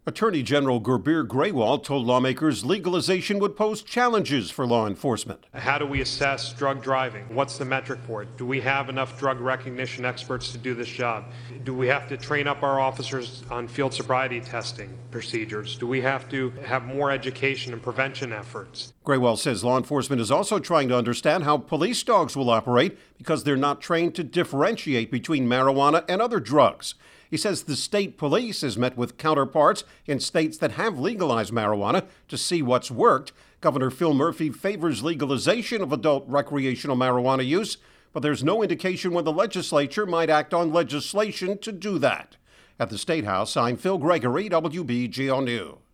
Attorney General Gurbir Grewal told lawmakers legalization would pose challenges for law enforcement. How do we assess drug driving? What's the metric for it? Do we have enough drug recognition experts to do this job? Do we have to train up our officers on field sobriety testing procedures? Do we have to have more education and prevention efforts? Grewal says law enforcement is also trying to understand how police dogs will operate because they're not trained to differentiate between marijuana and other drugs. He says the state police has met with counterparts in states that have legalized marijuana to see what's worked. Governor Phil Murphy favors legalization of adult recreational marijuana use, but there's no indication when the legislature might act on legislation to do that. At the State House, I'm Phil Gregory, WBGO News.